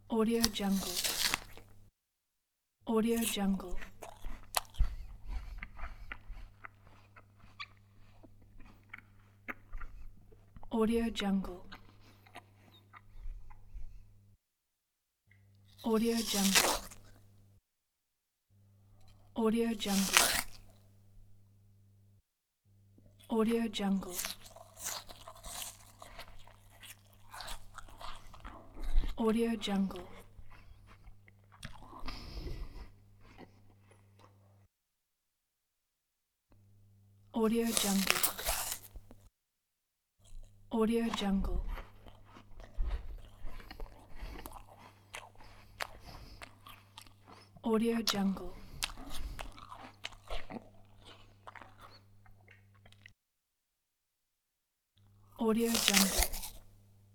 Audio Jungle. Audio Jungle. Audio Jungle. Audio Jungle. Audio Jungle. Audio Jungle. Audio Jungle. Audio Jungle. Audio Jungle. Audio Jungle. Audio Jungle.